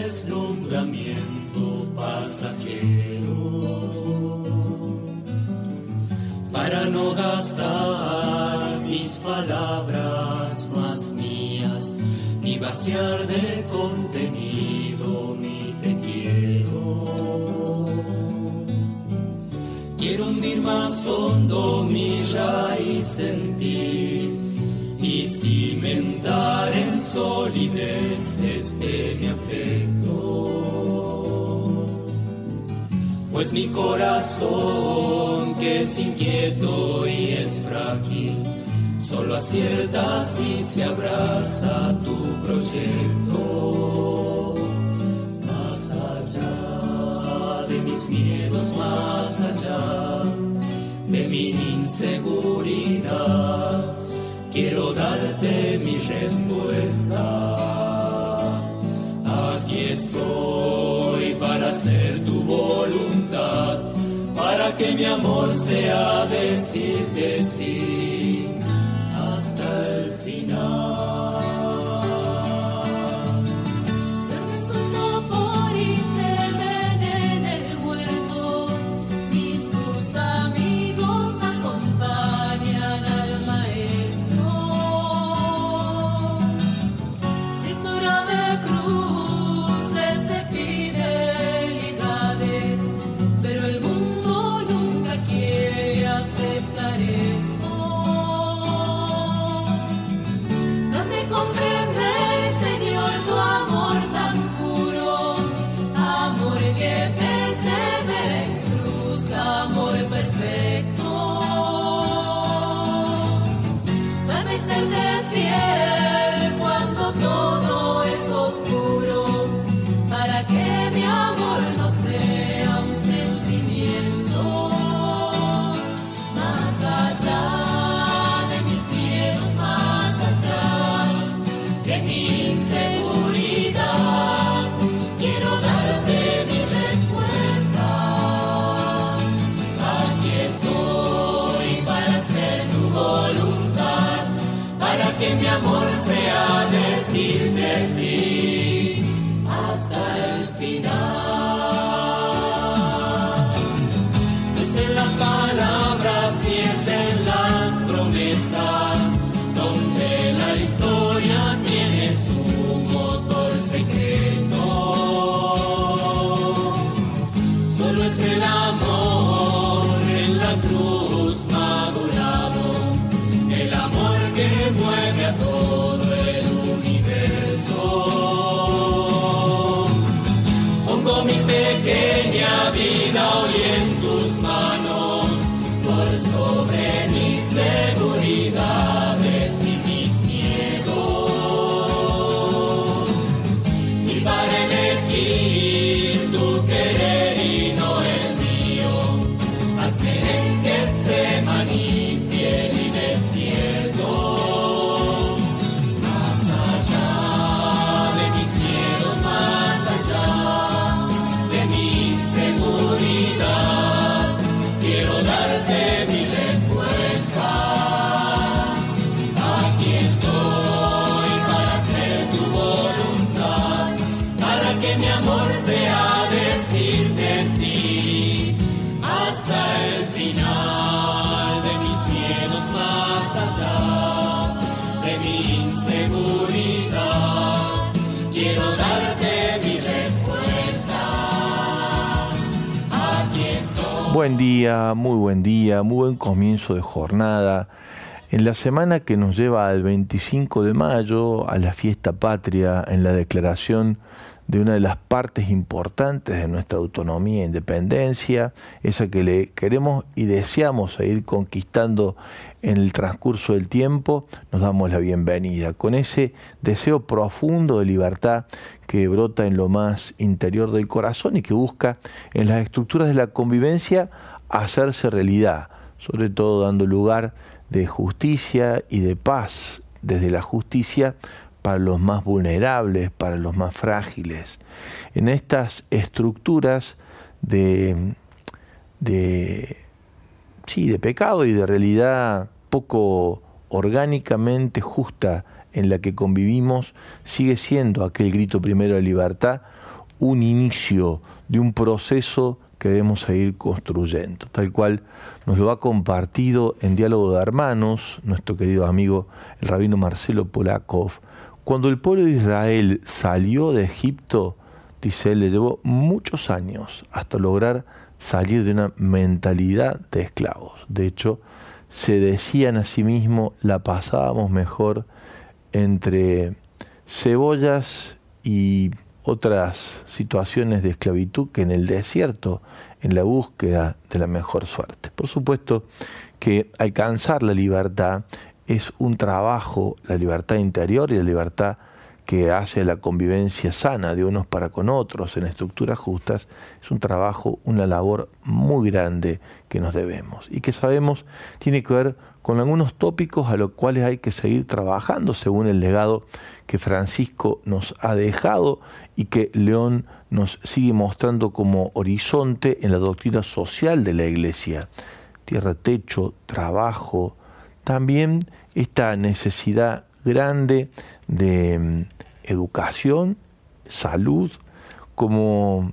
deslumbramiento pasajero, para no gastar mis palabras más mías, ni vaciar de contenido mi te quiero. Quiero hundir más hondo mi raíz en ti y cimentar en solidez mi afecto. Pues mi corazón, que es inquieto y es frágil, solo acierta si se abraza tu proyecto. Más allá de mis miedos, más allá de mi inseguridad, quiero darte mi respuesta. Aquí estoy para hacer tu voluntad, para que mi amor sea decirte sí hasta el final. Que mi amor sea decirte sí hasta el final. No es en las palabras ni es en las promesas donde la historia tiene su motor secreto. Solo es el amor en la cruz madurado, el amor que mueve a todo el universo. Pongo mi pequeña vida hoy en tus manos, por sobre mis seguridades y mis miedos. Y para elegir tu querer y no el mío, hazme en Getsemaní fiel y despierto. Quiero darte mi respuesta. Aquí estoy para hacer tu voluntad, para que mi amor sea decirte sí hasta el final de mis miedos, más allá de mi inseguridad. Quiero darte mi respuesta. Buen día, muy buen comienzo de jornada. En la semana que nos lleva al 25 de mayo, a la fiesta patria, en la declaración de una de las partes importantes de nuestra autonomía e independencia, esa que le queremos y deseamos seguir conquistando en el transcurso del tiempo, nos damos la bienvenida con ese deseo profundo de libertad que brota en lo más interior del corazón y que busca en las estructuras de la convivencia hacerse realidad, sobre todo dando lugar de justicia y de paz desde la justicia para los más vulnerables, para los más frágiles. En estas estructuras de pecado y de realidad poco orgánicamente justa en la que convivimos, sigue siendo aquel grito primero de libertad un inicio de un proceso que debemos seguir construyendo, tal cual nos lo ha compartido en Diálogo de Hermanos nuestro querido amigo el rabino Marcelo Polakov. Cuando el pueblo de Israel salió de Egipto, dice él, le llevó muchos años hasta lograr salir de una mentalidad de esclavos. De hecho, se decían a sí mismos, la pasábamos mejor entre cebollas y otras situaciones de esclavitud que en el desierto, en la búsqueda de la mejor suerte. Por supuesto que alcanzar la libertad es un trabajo, la libertad interior y la libertad que hace la convivencia sana de unos para con otros en estructuras justas, es un trabajo, una labor muy grande que nos debemos y que sabemos tiene que ver con algunos tópicos a los cuales hay que seguir trabajando según el legado que Francisco nos ha dejado y que León nos sigue mostrando como horizonte en la doctrina social de la Iglesia. Tierra, techo, trabajo, también esta necesidad grande de educación, salud, como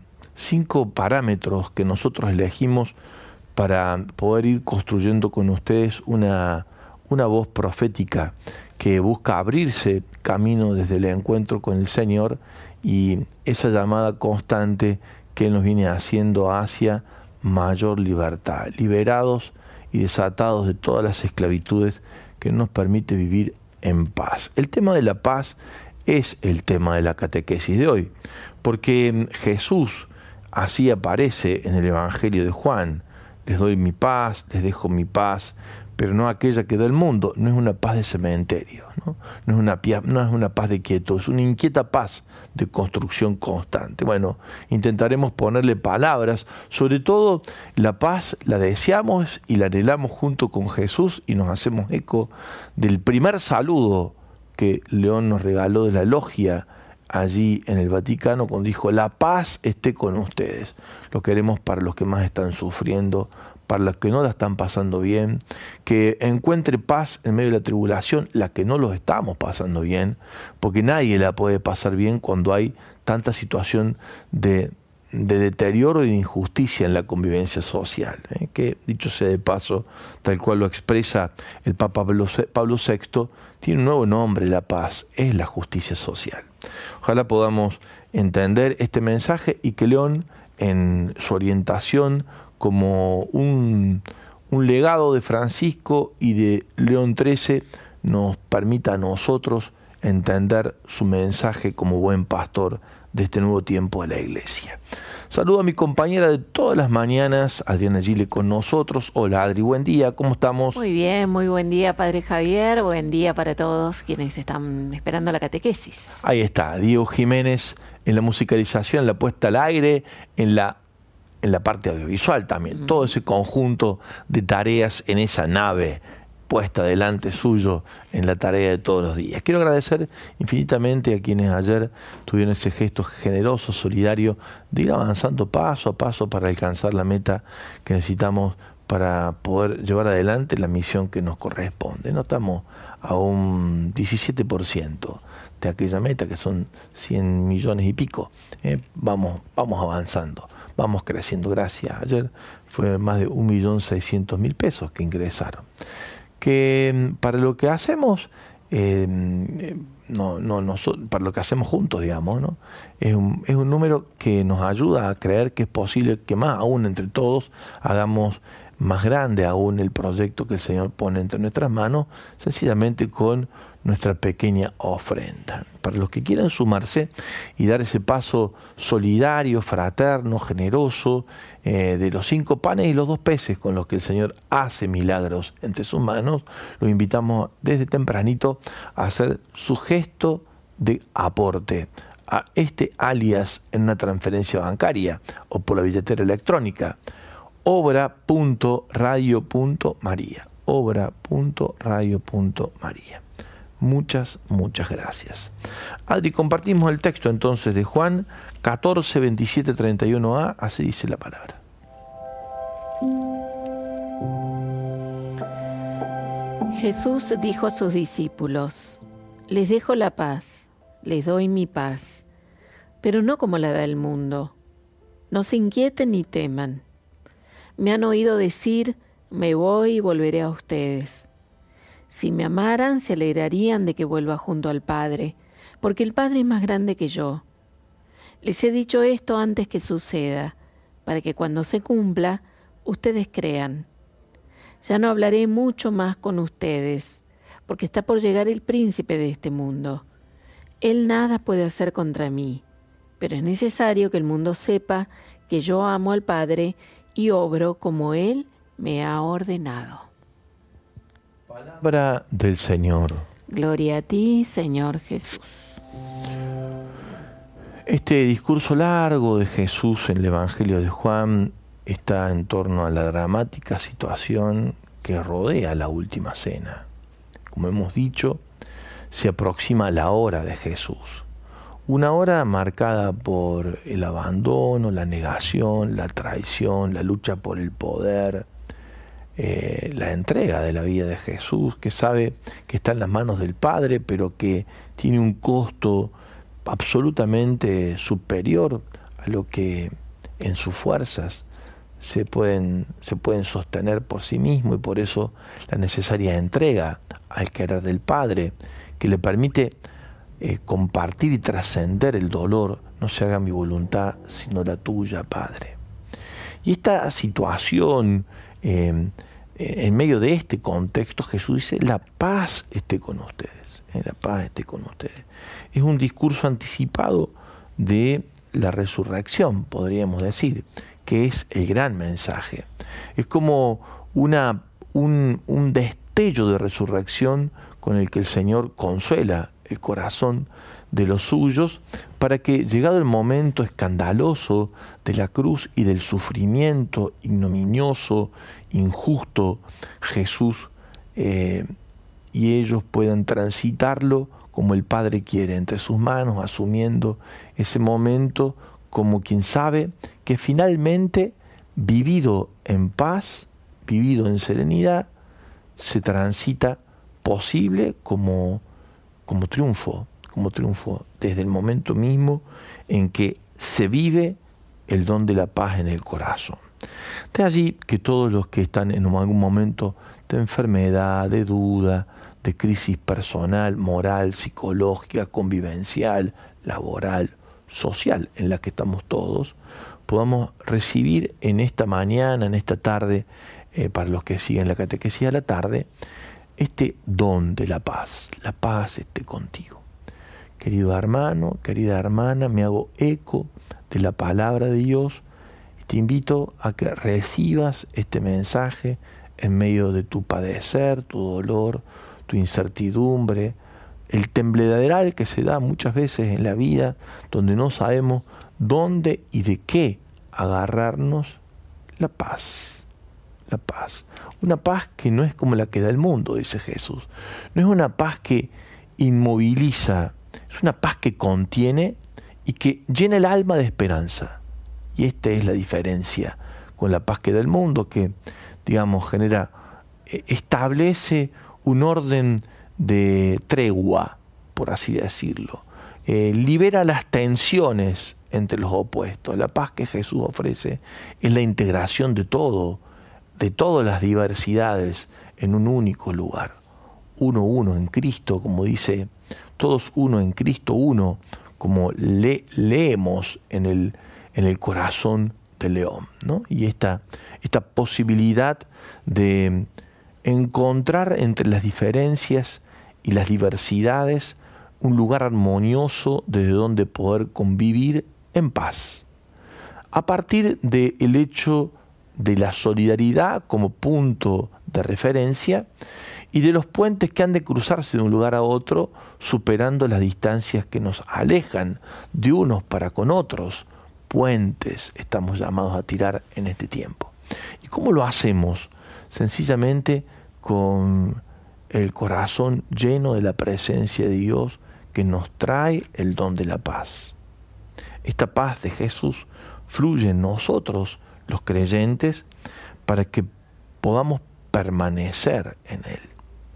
5 parámetros que nosotros elegimos para poder ir construyendo con ustedes una voz profética que busca abrirse camino desde el encuentro con el Señor y esa llamada constante que Él nos viene haciendo hacia mayor libertad, liberados y desatados de todas las esclavitudes que nos permite vivir en paz. El tema de la paz es el tema de la catequesis de hoy, porque Jesús así aparece en el Evangelio de Juan: les doy mi paz, les dejo mi paz, pero no aquella que da el mundo. No es una paz de cementerio, no es una paz de quietud, es una inquieta paz de construcción constante. Bueno, intentaremos ponerle palabras, sobre todo la paz la deseamos y la anhelamos junto con Jesús y nos hacemos eco del primer saludo que León nos regaló de la logia allí en el Vaticano cuando dijo: la paz esté con ustedes. Lo queremos para los que más están sufriendo, para los que no la están pasando bien, que encuentre paz en medio de la tribulación, la que no lo estamos pasando bien, porque nadie la puede pasar bien cuando hay tanta situación de deterioro y de injusticia en la convivencia social, que, dicho sea de paso, tal cual lo expresa el Papa Pablo VI, tiene un nuevo nombre: la paz es la justicia social. Ojalá podamos entender este mensaje y que León, en su orientación como un legado de Francisco y de León XIII, nos permita a nosotros entender su mensaje como buen pastor de este nuevo tiempo de la Iglesia. Saludo a mi compañera de todas las mañanas, Adriana Gile, con nosotros. Hola Adri, buen día, ¿cómo estamos? Muy bien, muy buen día, Padre Javier, buen día para todos quienes están esperando la catequesis. Ahí está, Diego Jiménez en la musicalización, en la puesta al aire, en la parte audiovisual también, todo ese conjunto de tareas en esa nave puesta delante suyo en la tarea de todos los días. Quiero agradecer infinitamente a quienes ayer tuvieron ese gesto generoso, solidario, de ir avanzando paso a paso para alcanzar la meta que necesitamos para poder llevar adelante la misión que nos corresponde. No estamos a un 17% de aquella meta, que son 100 millones y pico. Vamos avanzando, vamos creciendo. Gracias. Ayer fue más de 1.600.000 pesos que ingresaron. Que para lo que hacemos, para lo que hacemos juntos, digamos, ¿no? Es un número que nos ayuda a creer que es posible que más aún entre todos hagamos más grande aún el proyecto que el Señor pone entre nuestras manos, sencillamente con nuestra pequeña ofrenda. Para los que quieran sumarse y dar ese paso solidario, fraterno, generoso, de los 5 panes y los 2 peces con los que el Señor hace milagros entre sus manos, los invitamos desde tempranito a hacer su gesto de aporte a este alias en una transferencia bancaria o por la billetera electrónica: obra.radio.maría, obra.radio.maría. Muchas gracias. Adri, compartimos el texto entonces de Juan 14, 27, 31a, así dice la palabra. Jesús dijo a sus discípulos: les dejo la paz, les doy mi paz. pero no como la da el mundo. No se inquieten ni teman. Me han oído decir, me voy y volveré a ustedes. Si me amaran, se alegrarían de que vuelva junto al Padre, porque el Padre es más grande que yo. Les he dicho esto antes que suceda, para que cuando se cumpla, ustedes crean. Ya no hablaré mucho más con ustedes, porque está por llegar el príncipe de este mundo. Él nada puede hacer contra mí, pero es necesario que el mundo sepa que yo amo al Padre y obro como Él me ha ordenado. Palabra del Señor. Gloria a ti, Señor Jesús. Este discurso largo de Jesús en el Evangelio de Juan está en torno a la dramática situación que rodea la última cena. Como hemos dicho, se aproxima la hora de Jesús. Una hora marcada por el abandono, la negación, la traición, la lucha por el poder, la entrega de la vida de Jesús, que sabe que está en las manos del Padre, pero que tiene un costo absolutamente superior a lo que en sus fuerzas se pueden sostener por sí mismo, y por eso la necesaria entrega al querer del Padre, que le permite compartir y trascender el dolor. No se haga mi voluntad sino la tuya, Padre. Y esta situación, en medio de este contexto, Jesús dice, la paz esté con ustedes, la paz esté con ustedes. Es un discurso anticipado de la resurrección, podríamos decir, que es el gran mensaje. Es como un destello de resurrección con el que el Señor consuela el corazón de los suyos, para que, llegado el momento escandaloso de la cruz y del sufrimiento ignominioso, injusto, Jesús y ellos puedan transitarlo como el Padre quiere, entre sus manos, asumiendo ese momento como quien sabe que finalmente, vivido en paz, vivido en serenidad, se transita posible como triunfo desde el momento mismo en que se vive el don de la paz en el corazón. De allí que todos los que están en algún momento de enfermedad, de duda, de crisis personal, moral, psicológica, convivencial, laboral, social, en la que estamos todos, podamos recibir en esta mañana, en esta tarde, para los que siguen la catequesis a la tarde, este don de la paz esté contigo. Querido hermano, querida hermana, me hago eco de la palabra de Dios y te invito a que recibas este mensaje en medio de tu padecer, tu dolor, tu incertidumbre, el tembladeral que se da muchas veces en la vida, donde no sabemos dónde y de qué agarrarnos. La paz. Una paz que no es como la que da el mundo, dice Jesús. No es una paz que inmoviliza, es una paz que contiene y que llena el alma de esperanza. Y esta es la diferencia con la paz que da el mundo, que, digamos, establece un orden de tregua, por así decirlo. Libera las tensiones entre los opuestos. La paz que Jesús ofrece es la integración de todo, de todas las diversidades en un único lugar. Uno en Cristo, como dice, todos uno en Cristo, uno, como leemos en el corazón del león, ¿no? Y esta posibilidad de encontrar entre las diferencias y las diversidades un lugar armonioso desde donde poder convivir en paz. A partir del hecho de la solidaridad como punto de referencia y de los puentes que han de cruzarse de un lugar a otro, superando las distancias que nos alejan de unos para con otros. Puentes estamos llamados a tirar en este tiempo. ¿Y cómo lo hacemos? Sencillamente con el corazón lleno de la presencia de Dios que nos trae el don de la paz. Esta paz de Jesús fluye en nosotros, los creyentes, para que podamos permanecer en Él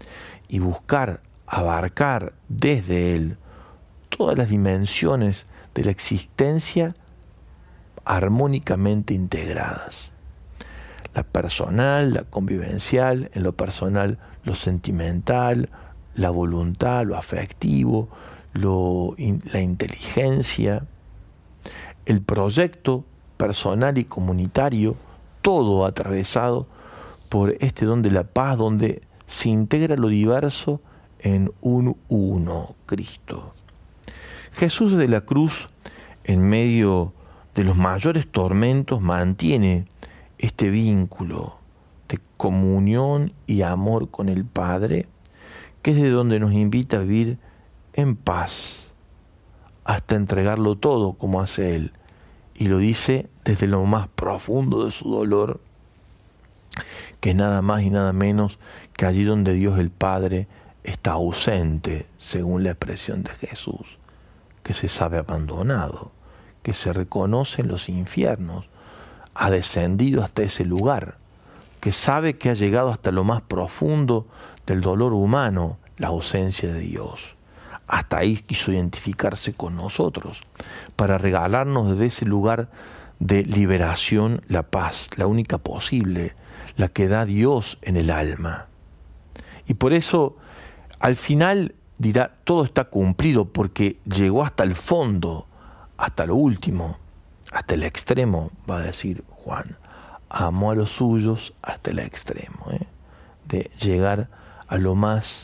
y buscar abarcar desde Él todas las dimensiones de la existencia armónicamente integradas. La personal, la convivencial, en lo personal lo sentimental, la voluntad, lo afectivo, la inteligencia, el proyecto personal y comunitario, todo atravesado por este don de la paz, donde se integra lo diverso en un uno, Cristo. Jesús de la cruz, en medio de los mayores tormentos, mantiene este vínculo de comunión y amor con el Padre, que es de donde nos invita a vivir en paz, hasta entregarlo todo como hace Él. Y lo dice desde lo más profundo de su dolor, que nada más y nada menos que allí donde Dios el Padre está ausente, según la expresión de Jesús, que se sabe abandonado, que se reconoce en los infiernos, ha descendido hasta ese lugar, que sabe que ha llegado hasta lo más profundo del dolor humano, la ausencia de Dios. Hasta ahí quiso identificarse con nosotros, para regalarnos desde ese lugar de liberación la paz, la única posible, la que da Dios en el alma. Y por eso, al final dirá, todo está cumplido, porque llegó hasta el fondo, hasta lo último, hasta el extremo, va a decir Juan. Amó a los suyos hasta el extremo, de llegar a lo más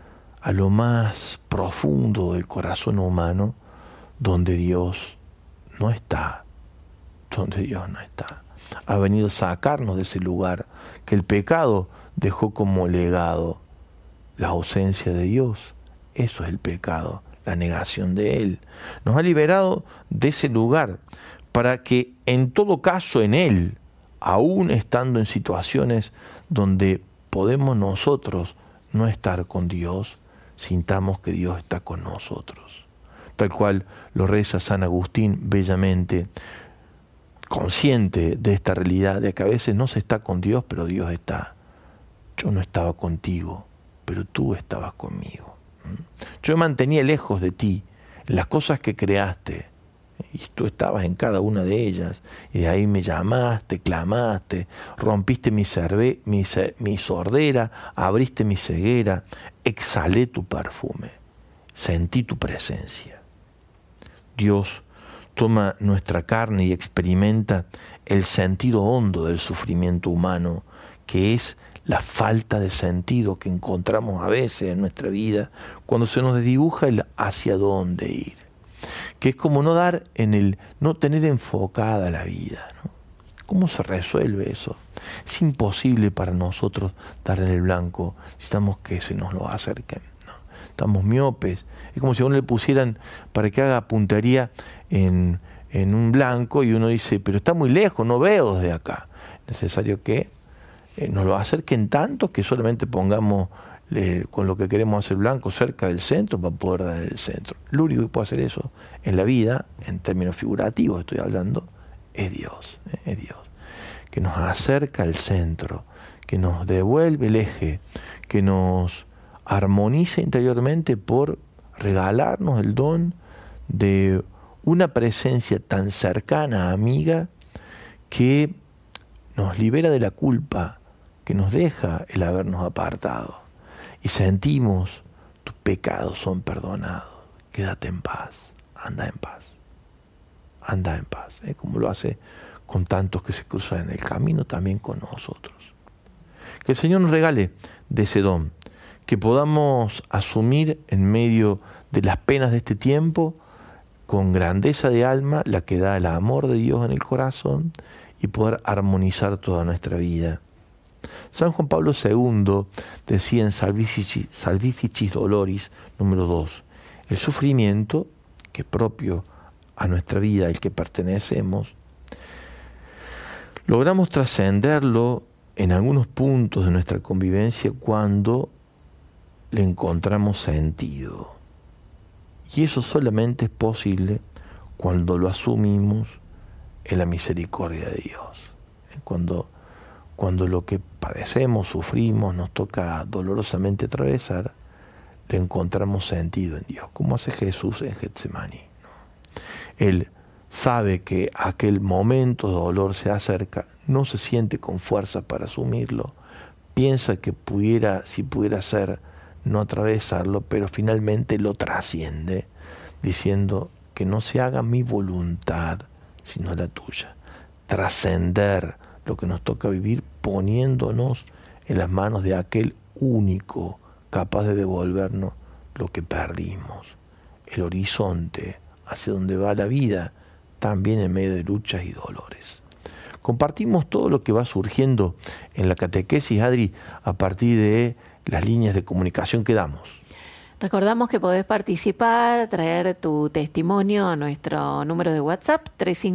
profundo del corazón humano, donde Dios no está, Ha venido a sacarnos de ese lugar que el pecado dejó como legado, la ausencia de Dios. Eso es el pecado, la negación de Él. Nos ha liberado de ese lugar para que en todo caso en Él, aún estando en situaciones donde podemos nosotros no estar con Dios, sintamos que Dios está con nosotros. Tal cual lo reza San Agustín bellamente, consciente de esta realidad, de que a veces no se está con Dios, pero Dios está. Yo no estaba contigo, pero tú estabas conmigo. Yo me mantenía lejos de ti, en las cosas que creaste, y tú estabas en cada una de ellas, y de ahí me llamaste, clamaste, rompiste mi sordera, abriste mi ceguera, exhalé tu perfume, sentí tu presencia. Dios toma nuestra carne y experimenta el sentido hondo del sufrimiento humano, que es la falta de sentido que encontramos a veces en nuestra vida cuando se nos desdibuja el hacia dónde ir, que es como no tener enfocada la vida, ¿no? ¿Cómo se resuelve eso? Es imposible para nosotros dar en el blanco, necesitamos que se nos lo acerquen, ¿no? Estamos miopes, es como si a uno le pusieran para que haga puntería en un blanco y uno dice, pero está muy lejos, no veo desde acá. Es necesario que nos lo acerquen tanto que solamente pongamos con lo que queremos hacer blanco cerca del centro para poder dar el centro. Lo único que puede hacer eso en la vida, en términos figurativos estoy hablando, es Dios, que nos acerca al centro, que nos devuelve el eje, que nos armoniza interiormente por regalarnos el don de una presencia tan cercana, amiga, que nos libera de la culpa, que nos deja el habernos apartado. Y sentimos, tus pecados son perdonados, quédate en paz, anda en paz. Anda en paz, como lo hace con tantos que se cruzan en el camino, también con nosotros. Que el Señor nos regale de ese don, que podamos asumir en medio de las penas de este tiempo, con grandeza de alma, la que da el amor de Dios en el corazón, y poder armonizar toda nuestra vida. San Juan Pablo II decía en Salvificis Doloris, número 2, el sufrimiento, que es propio a nuestra vida, el que pertenecemos, logramos trascenderlo en algunos puntos de nuestra convivencia cuando le encontramos sentido. Y eso solamente es posible cuando lo asumimos en la misericordia de Dios. Cuando lo que padecemos, sufrimos, nos toca dolorosamente atravesar, le encontramos sentido en Dios, como hace Jesús en Getsemaní, ¿no? Él sabe que aquel momento de dolor se acerca, no se siente con fuerza para asumirlo, piensa que si pudiera ser, no atravesarlo, pero finalmente lo trasciende, diciendo que no se haga mi voluntad, sino la tuya. Trascender lo que nos toca vivir poniéndonos en las manos de aquel único capaz de devolvernos lo que perdimos, el horizonte hacia donde va la vida, también en medio de luchas y dolores. Compartimos todo lo que va surgiendo en la catequesis, Adri, a partir de las líneas de comunicación que damos. Recordamos que podés participar, traer tu testimonio a nuestro número de WhatsApp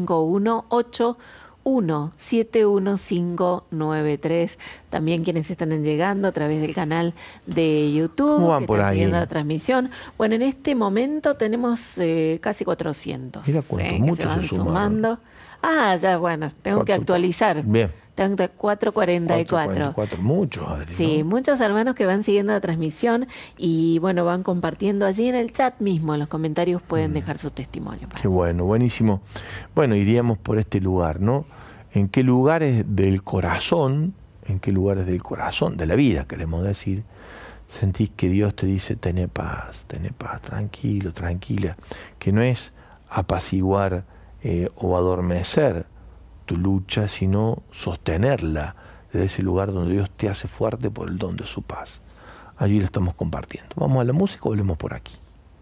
351-81-71593. También quienes están llegando a través del canal de YouTube, ¿cómo van que por están ahí? siguiendo la transmisión. Bueno, en este momento tenemos casi 400. Mira cuántos, que muchos se van se sumaron. sumando. Ah, ya, bueno, tengo que actualizar. Bien. Tengo 444. Muchos, Adri, Sí, ¿no? muchos hermanos que van siguiendo la transmisión y bueno, van compartiendo allí en el chat mismo, en los comentarios pueden dejar su testimonio. Qué bueno, buenísimo. Bueno, iríamos por este lugar, ¿no? ¿En qué lugares del corazón, de la vida, queremos decir, sentís que Dios te dice, tené paz, tranquilo, tranquila, que no es apaciguar o adormecer tu lucha, sino sostenerla desde ese lugar donde Dios te hace fuerte por el don de su paz? Allí lo estamos compartiendo. Vamos a la música, volvemos por aquí.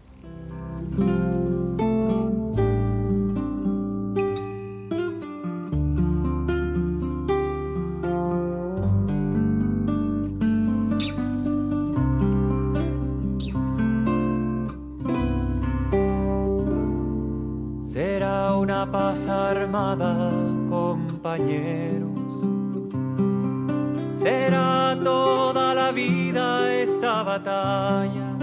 Será una paz armada, compañeros. Será toda la vida esta batalla,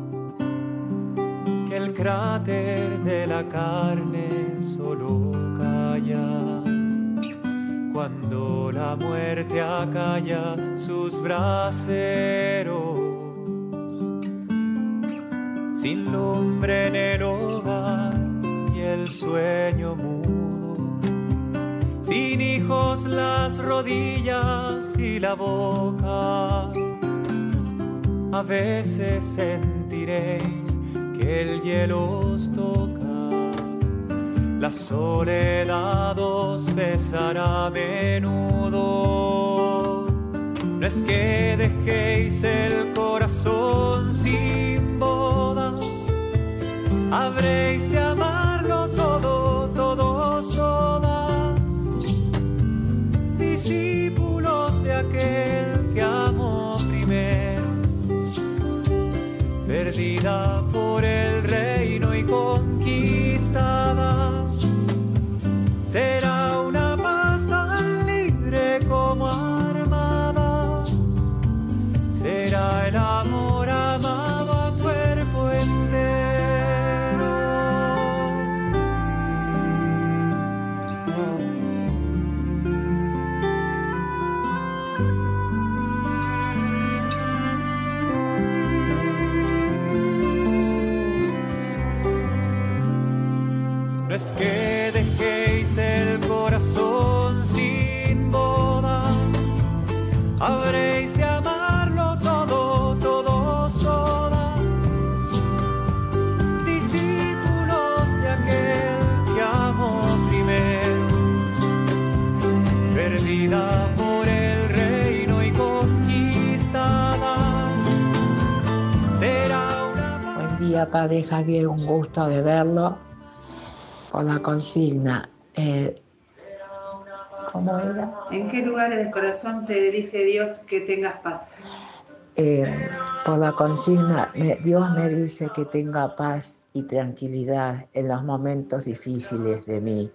que el cráter de la carne solo calla cuando la muerte acalla sus braseros. Sin lumbre en el hogar y el sueño mudo, sin hijos las rodillas y la boca. A veces sentiréis que el hielo os toca, la soledad os besará a menudo. No es que dejéis el corazón sin bodas, habréis de amarlo todo, todos, todas, discípulos de aquel que amó primero, perdida por el reino y conquistada. Será una paz tan libre como armada, será el amor amado a cuerpo entero. No es que dejéis el corazón sin bodas, habréis de amarlo todo, todos, todas, discípulos de aquel que amó primero, perdida por el reino y conquistada. Será una paz. Buen día, Padre Javier, un gusto de verlo. Por la consigna, ¿cómo era? ¿En qué lugares del corazón te dice Dios que tengas paz? Por la consigna, Dios me dice que tenga paz y tranquilidad en los momentos difíciles de mí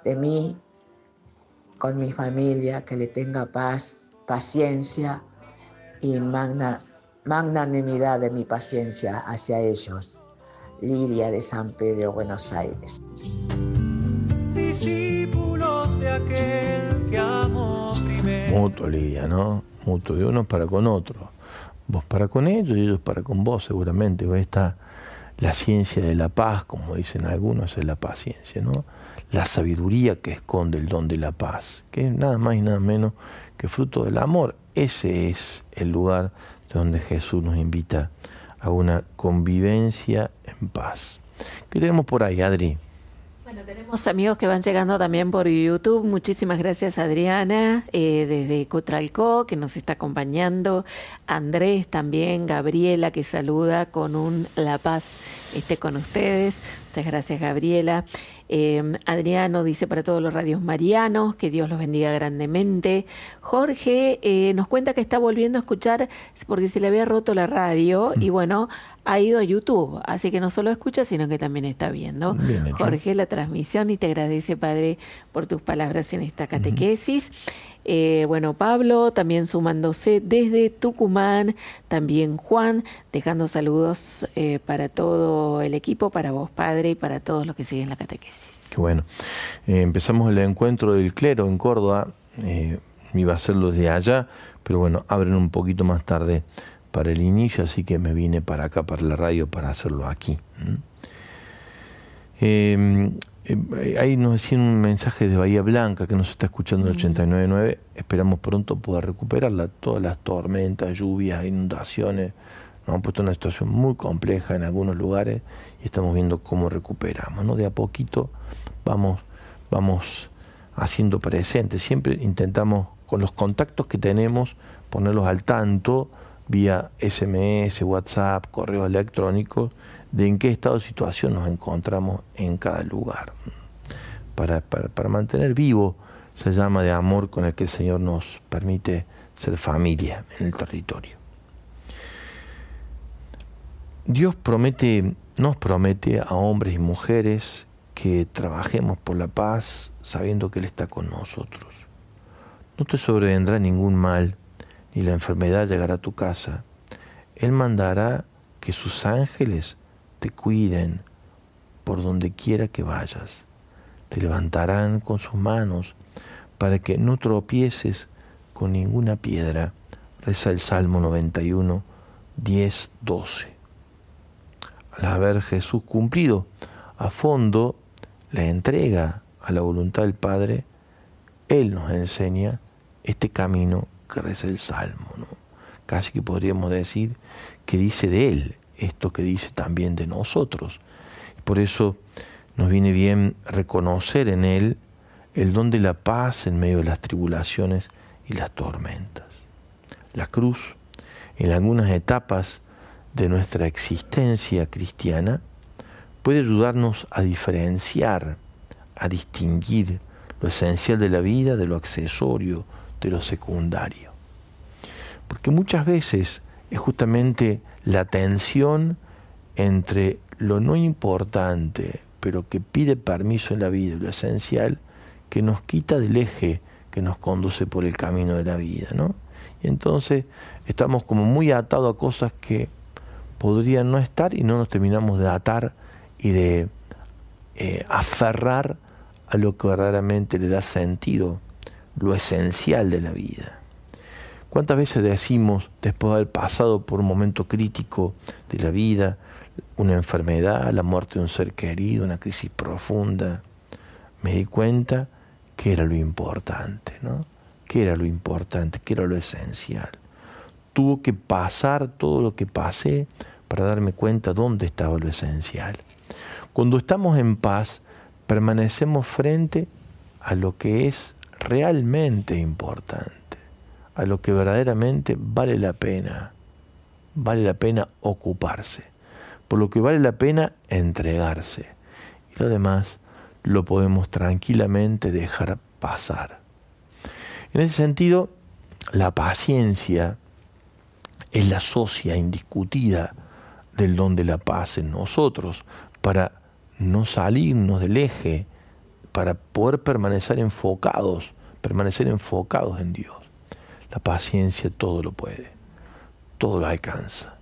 con mi familia, que le tenga paz, paciencia y magnanimidad de mi paciencia hacia ellos. Lidia de San Pedro, Buenos Aires. Discípulos de aquel que amó primero. Mutuo, Lidia, ¿no? Mutuo, de unos para con otros. Vos para con ellos y ellos para con vos, seguramente. Esta La ciencia de la paz, como dicen algunos, es la paciencia, ¿no? La sabiduría que esconde el don de la paz, que es nada más y nada menos que fruto del amor. Ese es el lugar donde Jesús nos invita a una convivencia en paz. ¿Qué tenemos por ahí, Adri? Bueno, tenemos amigos que van llegando también por YouTube. Muchísimas gracias, Adriana, desde Cotralcó, que nos está acompañando. Andrés también, Gabriela, que saluda con un La Paz esté con ustedes. Muchas gracias, Gabriela. Adriano dice para todos los radios marianos, que Dios los bendiga grandemente. Jorge nos cuenta que está volviendo a escuchar porque se le había roto la radio y bueno, ha ido a YouTube, así que no solo escucha, sino que también está viendo. Jorge, la transmisión, y te agradece, Padre, por tus palabras en esta catequesis. Bueno, Pablo también sumándose desde Tucumán, también Juan, dejando saludos para todo el equipo, para vos, Padre, y para todos los que siguen la catequesis. Qué bueno. Empezamos el encuentro del clero en Córdoba, iba a hacerlo desde allá, pero bueno, abren un poquito más tarde para el inicio, así que me vine para acá, para la radio, para hacerlo aquí. Ahí nos decían un mensaje de Bahía Blanca que nos está escuchando en el 89.9. Esperamos pronto poder recuperarla. Todas las tormentas, lluvias, inundaciones nos han puesto en una situación muy compleja en algunos lugares y estamos viendo cómo recuperamos, ¿no? De a poquito vamos haciendo presente. Siempre intentamos, con los contactos que tenemos, ponerlos al tanto vía SMS, WhatsApp, correos electrónicos, de en qué estado de situación nos encontramos en cada lugar. Para mantener vivo esa llama de amor con el que el Señor nos permite ser familia en el territorio. Dios nos promete a hombres y mujeres que trabajemos por la paz sabiendo que Él está con nosotros. No te sobrevendrá ningún mal, ni la enfermedad llegará a tu casa. Él mandará que sus ángeles te cuiden por donde quiera que vayas. Te levantarán con sus manos para que no tropieces con ninguna piedra. Reza el Salmo 91, 10, 12. Al haber Jesús cumplido a fondo la entrega a la voluntad del Padre, Él nos enseña este camino que reza el Salmo, ¿no? Casi que podríamos decir que dice de Él esto que dice también de nosotros. Por eso nos viene bien reconocer en Él el don de la paz en medio de las tribulaciones y las tormentas. La cruz, en algunas etapas de nuestra existencia cristiana, puede ayudarnos a diferenciar, a distinguir lo esencial de la vida de lo accesorio, de lo secundario. Porque muchas veces es justamente la tensión entre lo no importante, pero que pide permiso en la vida, y lo esencial, que nos quita del eje que nos conduce por el camino de la vida, ¿no? Y entonces estamos como muy atados a cosas que podrían no estar y no nos terminamos de atar y de aferrar a lo que verdaderamente le da sentido, lo esencial de la vida. ¿Cuántas veces decimos, después de haber pasado por un momento crítico de la vida, una enfermedad, la muerte de un ser querido, una crisis profunda, me di cuenta que era lo importante, ¿no? ¿Qué era lo importante? ¿Qué era lo esencial? Tuvo que pasar todo lo que pasé para darme cuenta dónde estaba lo esencial. Cuando estamos en paz, permanecemos frente a lo que es realmente importante, a lo que verdaderamente vale la pena ocuparse, por lo que vale la pena entregarse. Y lo demás lo podemos tranquilamente dejar pasar. En ese sentido, la paciencia es la socia indiscutida del don de la paz en nosotros, para no salirnos del eje, para poder permanecer enfocados en Dios. La paciencia todo lo puede, todo lo alcanza.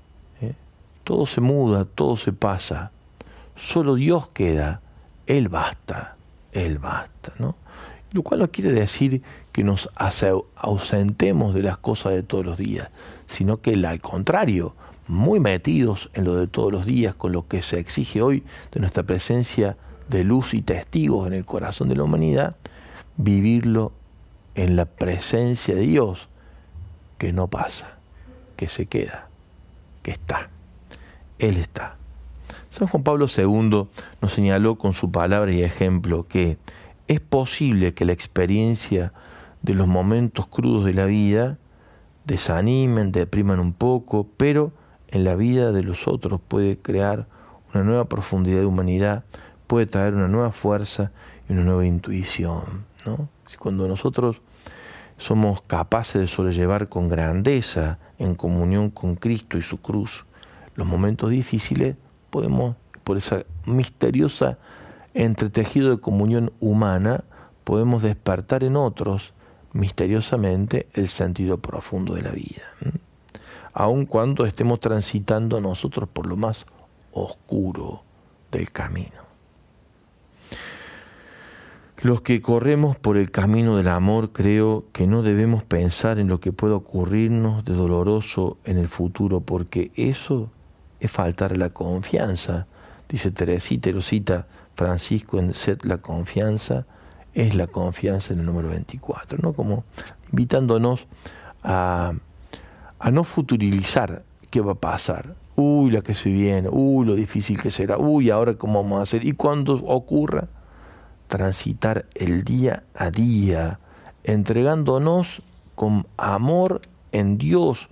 Todo se muda, todo se pasa. Solo Dios queda, Él basta, ¿no? Lo cual no quiere decir que nos ausentemos de las cosas de todos los días, sino que al contrario, muy metidos en lo de todos los días, con lo que se exige hoy de nuestra presencia de luz y testigos en el corazón de la humanidad, vivirlo en la presencia de Dios, que no pasa, que se queda, que está. Él está. San Juan Pablo II nos señaló con su palabra y ejemplo que es posible que la experiencia de los momentos crudos de la vida desanimen, depriman un poco, pero en la vida de los otros puede crear una nueva profundidad de humanidad, puede traer una nueva fuerza y una nueva intuición, ¿no? Cuando nosotros somos capaces de sobrellevar con grandeza, en comunión con Cristo y su cruz, los momentos difíciles, podemos, por esa misteriosa entretejido de comunión humana, podemos despertar en otros misteriosamente el sentido profundo de la vida, aun cuando estemos transitando nosotros por lo más oscuro del camino. Los que corremos por el camino del amor, creo que no debemos pensar en lo que pueda ocurrirnos de doloroso en el futuro, porque eso es faltar la confianza. Dice Teresita, y lo cita Francisco en Sed la confianza, es la confianza en el número 24, ¿no? Como invitándonos a no futurilizar qué va a pasar. Uy, la que se viene, uy, lo difícil que será, uy, ahora cómo vamos a hacer. Y cuando ocurra, transitar el día a día, entregándonos con amor en Dios,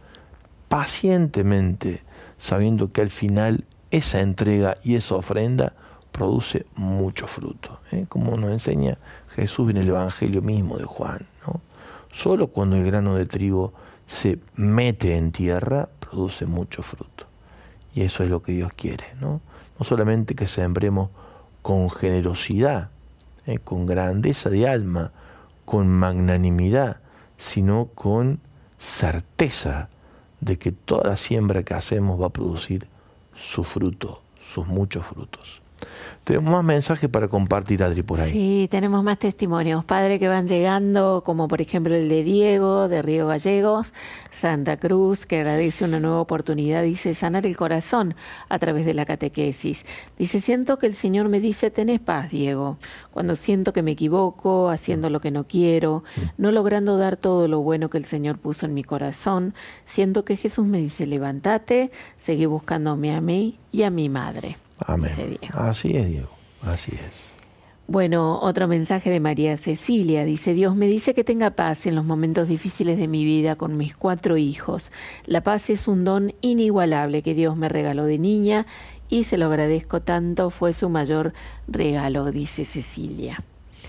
pacientemente, sabiendo que al final esa entrega y esa ofrenda produce mucho fruto, como nos enseña Jesús en el Evangelio mismo de Juan, ¿no? Solo cuando el grano de trigo se mete en tierra, produce mucho fruto. Y eso es lo que Dios quiere, ¿no? No solamente que sembremos con generosidad, con grandeza de alma, con magnanimidad, sino con certeza de que toda la siembra que hacemos va a producir su fruto, sus muchos frutos. Tenemos más mensajes para compartir, Adri, por ahí. Sí, tenemos más testimonios, padre, que van llegando, como por ejemplo el de Diego, de Río Gallegos, Santa Cruz, que agradece una nueva oportunidad, dice, sanar el corazón a través de la catequesis. Dice, siento que el Señor me dice, tenés paz, Diego. Cuando siento que me equivoco, haciendo lo que no quiero, no logrando dar todo lo bueno que el Señor puso en mi corazón, siento que Jesús me dice, levántate, seguí buscándome a mí y a mi madre. Amén. Así es, Diego, así es. Bueno, otro mensaje de María Cecilia. Dice, Dios me dice que tenga paz en los momentos difíciles de mi vida con mis 4 hijos. La paz es un don inigualable que Dios me regaló de niña y se lo agradezco tanto, fue su mayor regalo, dice Cecilia.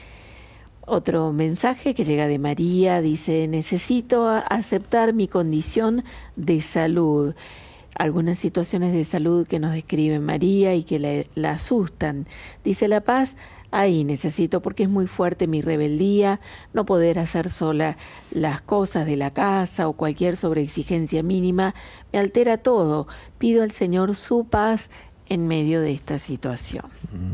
Otro mensaje que llega de María, dice, necesito aceptar mi condición de salud. Algunas situaciones de salud que nos describe María y que la asustan. Dice, la paz ahí necesito porque es muy fuerte mi rebeldía, no poder hacer sola las cosas de la casa o cualquier sobreexigencia mínima, me altera todo. Pido al Señor su paz en medio de esta situación.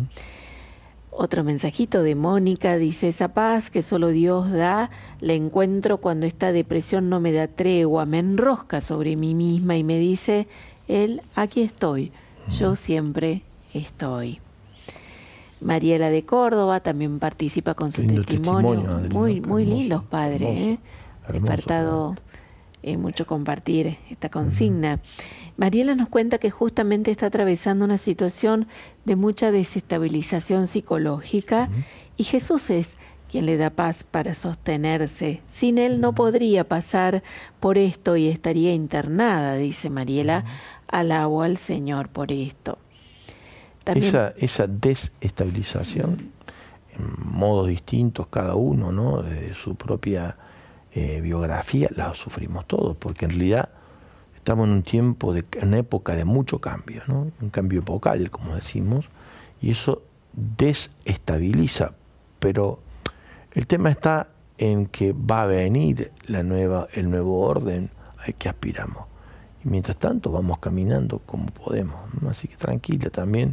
Otro mensajito de Mónica, dice, esa paz que solo Dios da, la encuentro cuando esta depresión no me da tregua, me enrosca sobre mí misma y me dice, Él, aquí estoy, yo siempre estoy. Mariela de Córdoba también participa con su testimonio. Muy lindos, padre. Despertado mucho compartir esta consigna. Mariela nos cuenta que justamente está atravesando una situación de mucha desestabilización psicológica y Jesús es quien le da paz para sostenerse. Sin Él no podría pasar por esto y estaría internada, dice Mariela. Alabo al Señor por esto. También, esa desestabilización en modos distintos cada uno, ¿no? De su propia biografía, la sufrimos todos, porque en realidad estamos en un tiempo, en una época de mucho cambio, ¿no? Un cambio epocal, como decimos, y eso desestabiliza, pero el tema está en que va a venir el nuevo orden al que aspiramos. Y mientras tanto vamos caminando como podemos, ¿no? Así que tranquila también,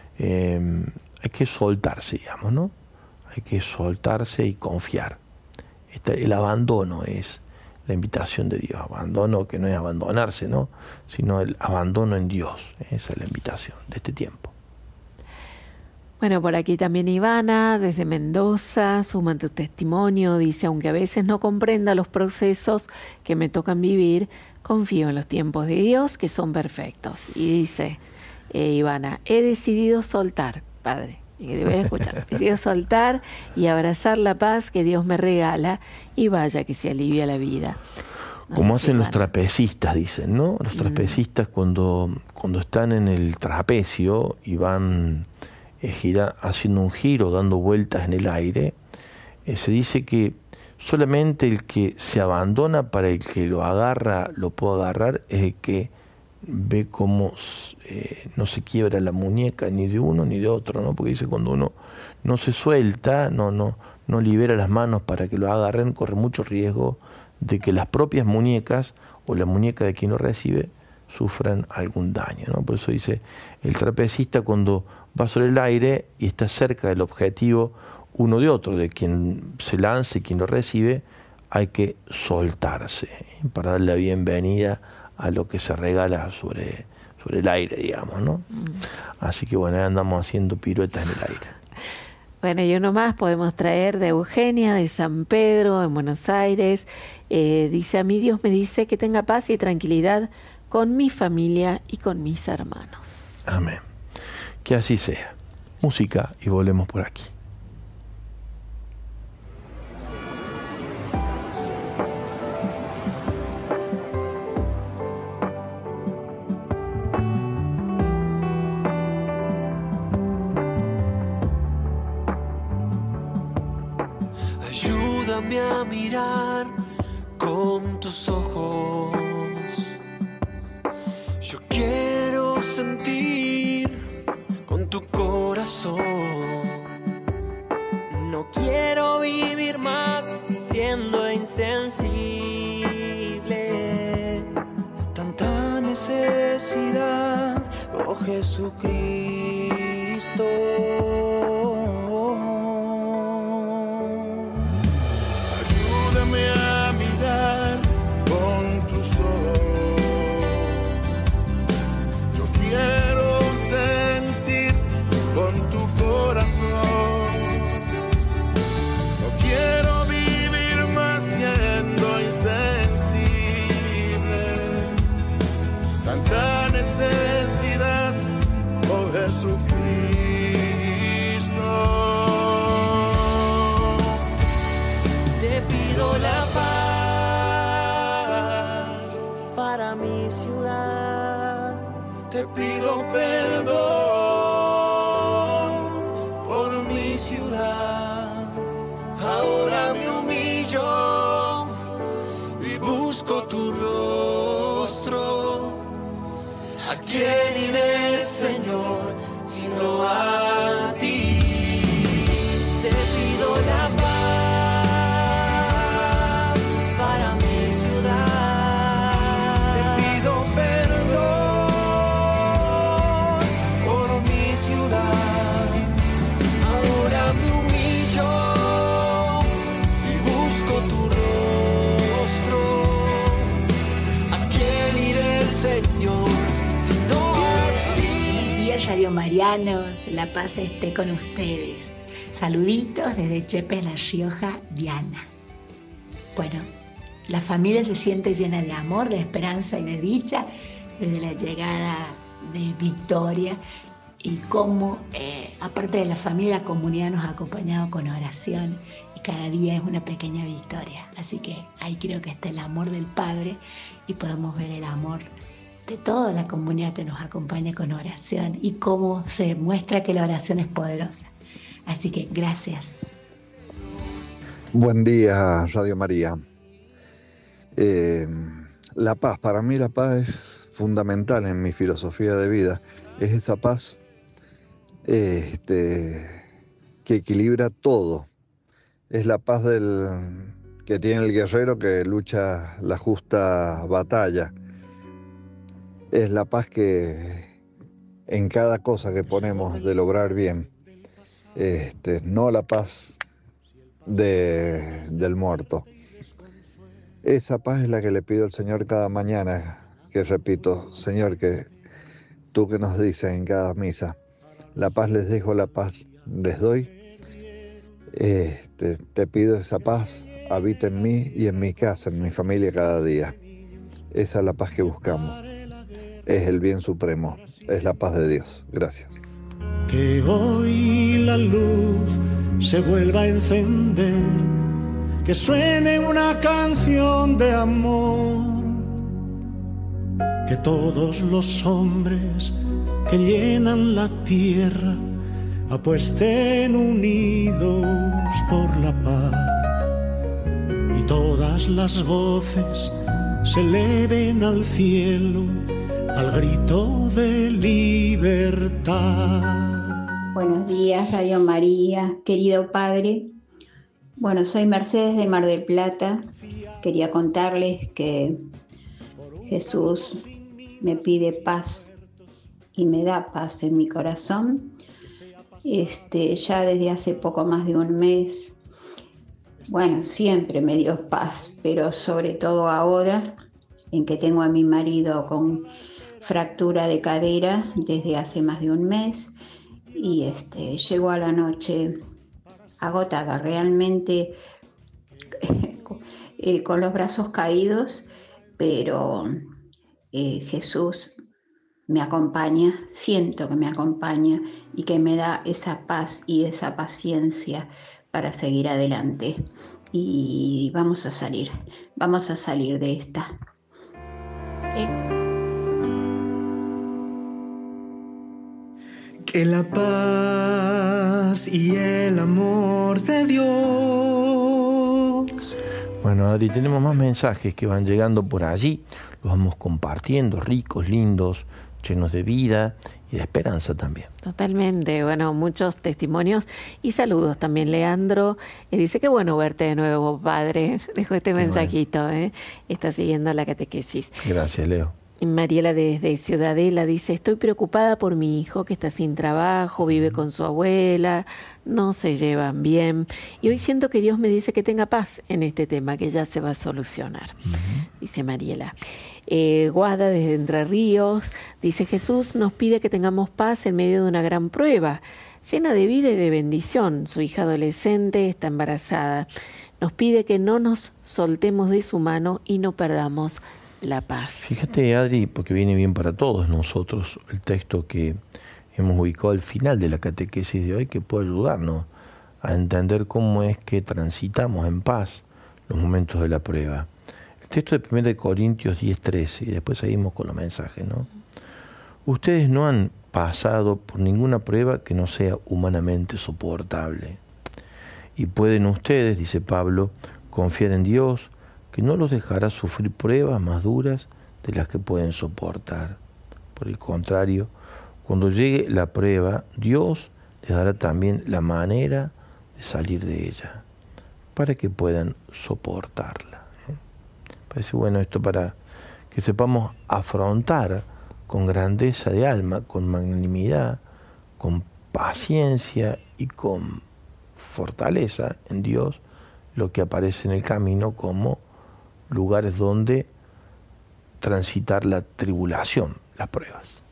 hay que soltarse, digamos, ¿no? Hay que soltarse y confiar. El abandono es la invitación de Dios. Abandono que no es abandonarse, ¿no? Sino el abandono en Dios. Esa es la invitación de este tiempo. Bueno, por aquí también Ivana, desde Mendoza, suma tu testimonio, dice, aunque a veces no comprenda los procesos que me tocan vivir, confío en los tiempos de Dios que son perfectos. Y dice, Ivana, he decidido soltar, Padre, y te voy a escuchar, he decidido soltar y abrazar la paz que Dios me regala y vaya que se alivia la vida. Como hacen los trapecistas, dicen, ¿no? Los trapecistas cuando están en el trapecio y van haciendo un giro, dando vueltas en el aire, se dice que solamente el que se abandona para el que lo agarra, lo puede agarrar, es el que ve cómo no se quiebra la muñeca ni de uno ni de otro, ¿no? Porque dice, cuando uno no se suelta, no libera las manos para que lo agarren, corre mucho riesgo de que las propias muñecas o la muñeca de quien lo recibe sufran algún daño, ¿no? Por eso dice, el trapecista cuando va sobre el aire y está cerca del objetivo uno de otro, de quien se lanza y quien lo recibe, hay que soltarse para dar la bienvenida a lo que se regala sobre el aire, digamos, ¿no? Así que bueno, andamos haciendo piruetas en el aire. Bueno, y uno más podemos traer de Eugenia, de San Pedro, en Buenos Aires. Dice, a mí Dios me dice que tenga paz y tranquilidad con mi familia y con mis hermanos. Amén. Que así sea. Música y volvemos por aquí. Ayúdame a mirar con tus ojos. Yo quiero sentir con tu corazón. No quiero vivir más siendo insensible. Tanta necesidad, oh Jesucristo. Ayúdame a mirar con tus ojos. Yo quiero sentir con tu corazón. No quiero vivir más siendo insensible. Tanta necesidad, oh Jesucristo. Te pido la paz para mi ciudad. Te pido perdón por mi ciudad. Ahora me humillo y busco tu rostro. ¿A quién iré, Señor, sino a ti? Te pido la paz para mi ciudad. Te pido perdón por mi ciudad. Ahora me humillo y busco tu rostro. ¿A quién iré, Señor, sino a ti? Buenos días, Radio Marianos, la paz esté con ustedes. Saluditos desde Chepes, La Rioja, Diana. Bueno, la familia se siente llena de amor, de esperanza y de dicha desde la llegada de Victoria y cómo, aparte de la familia, la comunidad nos ha acompañado con oración y cada día es una pequeña victoria. Así que ahí creo que está el amor del Padre y podemos ver el amor de toda la comunidad que nos acompaña con oración y cómo se muestra que la oración es poderosa. Así que gracias. Buen día, Radio María. La paz, para mí la paz es fundamental en mi filosofía de vida. Es esa paz que equilibra todo. Es la paz que tiene el guerrero que lucha la justa batalla. Es la paz que en cada cosa que ponemos de lograr bien. No la paz del muerto. Esa paz es la que le pido al Señor cada mañana, que repito, Señor, que tú que nos dices en cada misa, la paz les dejo, la paz les doy. Te pido esa paz, habita en mí y en mi casa, en mi familia cada día. Esa es la paz que buscamos. Es el bien supremo, es la paz de Dios. Gracias. Que hoy la luz se vuelva a encender, que suene una canción de amor, que todos los hombres que llenan la tierra apuesten unidos por la paz, y todas las voces se eleven al cielo al grito de libertad. Buenos días, Radio María, querido Padre. Bueno, soy Mercedes de Mar del Plata. Quería contarles que Jesús me pide paz y me da paz en mi corazón. Ya desde hace poco más de un mes, bueno, siempre me dio paz, pero sobre todo ahora, en que tengo a mi marido con fractura de cadera desde hace más de un mes, y llego a la noche agotada, realmente con los brazos caídos, pero Jesús me acompaña, siento que me acompaña y que me da esa paz y esa paciencia para seguir adelante. Y vamos a salir de esta. Que la paz y el amor de Dios. Bueno, Adri, tenemos más mensajes que van llegando por allí. Los vamos compartiendo, ricos, lindos, llenos de vida y de esperanza también. Totalmente, bueno, muchos testimonios y saludos también. Leandro dice que bueno verte de nuevo, padre. Dejó este mensajito, está siguiendo la catequesis. Gracias, Leo. Mariela desde Ciudadela dice: estoy preocupada por mi hijo que está sin trabajo, vive con su abuela, no se llevan bien, y hoy siento que Dios me dice que tenga paz en este tema, que ya se va a solucionar, dice Mariela. Guada desde Entre Ríos dice: Jesús nos pide que tengamos paz en medio de una gran prueba, llena de vida y de bendición. Su hija adolescente está embarazada. Nos pide que no nos soltemos de su mano y no perdamos la paz. Fíjate, Adri, porque viene bien para todos nosotros el texto que hemos ubicado al final de la catequesis de hoy, que puede ayudarnos a entender cómo es que transitamos en paz los momentos de la prueba. El texto de 1 Corintios 10:13, y después seguimos con los mensajes, ¿no? Ustedes no han pasado por ninguna prueba que no sea humanamente soportable. Y pueden ustedes, dice Pablo, confiar en Dios, que no los dejará sufrir pruebas más duras de las que pueden soportar. Por el contrario, cuando llegue la prueba, Dios les dará también la manera de salir de ella, para que puedan soportarla. Parece bueno esto para que sepamos afrontar con grandeza de alma, con magnanimidad, con paciencia y con fortaleza en Dios, lo que aparece en el camino como lugares donde transitar la tribulación, las pruebas.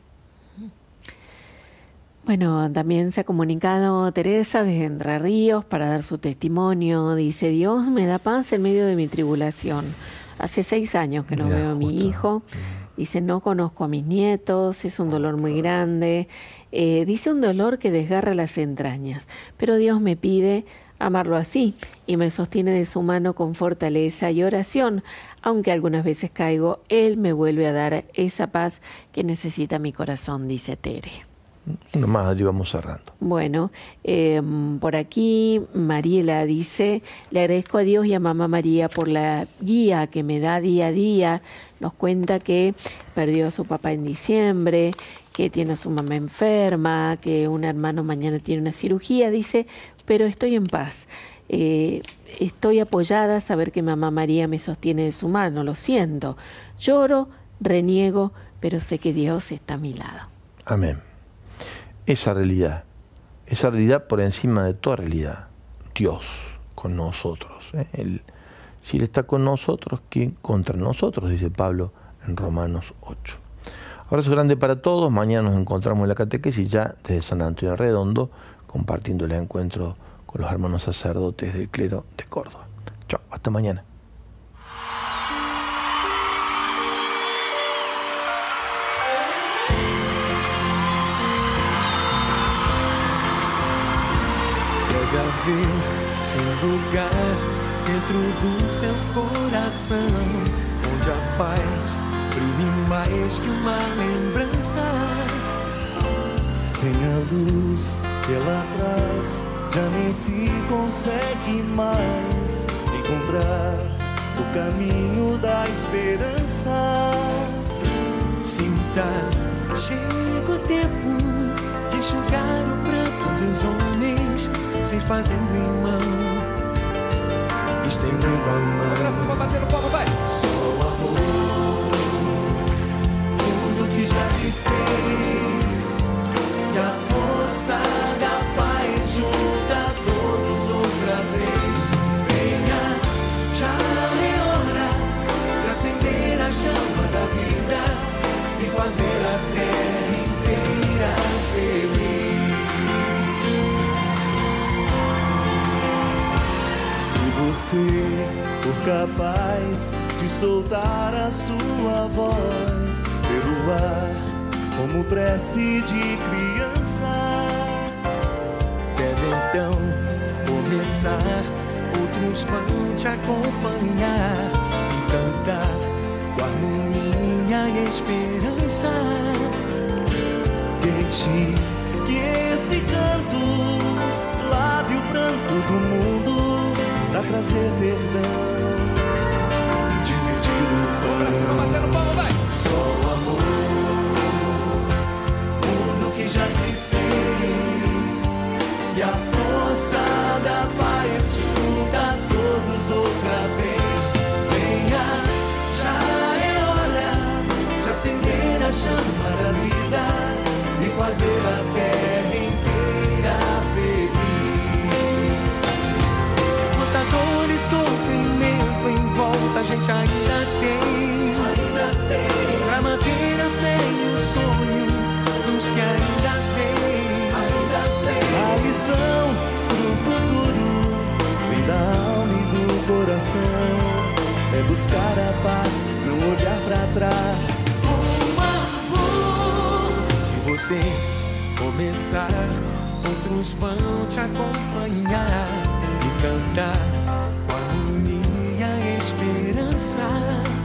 Bueno, también se ha comunicado Teresa desde Entre Ríos para dar su testimonio. Dice: Dios me da paz en medio de mi tribulación. Hace 6 años que no veo a mi hijo. Dice: no conozco a mis nietos, es un dolor muy grande. Dice: un dolor que desgarra las entrañas. Pero Dios me pide amarlo así y me sostiene de su mano con fortaleza y oración. Aunque algunas veces caigo, Él me vuelve a dar esa paz que necesita mi corazón, dice Tere. Nomás, Adri, vamos cerrando. Bueno, por aquí Mariela dice: le agradezco a Dios y a Mamá María por la guía que me da día a día. Nos cuenta que perdió a su papá en diciembre, que tiene a su mamá enferma, que un hermano mañana tiene una cirugía. Dice: pero estoy en paz. Estoy apoyada a saber que Mamá María me sostiene de su mano. Lo siento. Lloro, reniego, pero sé que Dios está a mi lado. Amén. Esa realidad por encima de toda realidad, Dios con nosotros, el Si Él está con nosotros, ¿quién contra nosotros?, dice Pablo en Romanos 8. Abrazo grande para todos. Mañana nos encontramos en la catequesis ya desde San Antonio Redondo, compartiendo el encuentro con los hermanos sacerdotes del clero de Córdoba. Chao, hasta mañana. Deve haver lugar dentro do seu coração, onde a paz brilhe mais que uma lembrança. Sem a luz pela trás, já nem se consegue mais encontrar o caminho da esperança. Sinta, chega o tempo de enxugar o pranto dos homens, se fazendo irmão, estendendo a mão. Abraço pra bater no palco, vai! Só o amor, tudo que já se fez, e a força da paz junta todos outra vez. Venha, já é hora de acender a chama da vida e fazer a terra inteira feliz. Você for capaz de soltar a sua voz pelo ar, como prece de criança, deve então começar. Outros vão te acompanhar e cantar com harmonia e esperança. Deixe que esse canto lave o pranto do mundo, pra trazer perdão, dividir o pão. Só o amor, tudo que já se fez, e a força da paz junta todos outra vez. Venha, já é hora de acender a chama da vida e fazer a terra inteira feliz. Dor e sofrimento em volta a gente ainda tem pra manter a fé e o sonho dos que ainda tem. A lição do futuro vem da alma e do coração, é buscar a paz, não olhar pra trás. Com amor, se você começar, outros vão te acompanhar e cantar com harmonia e esperança.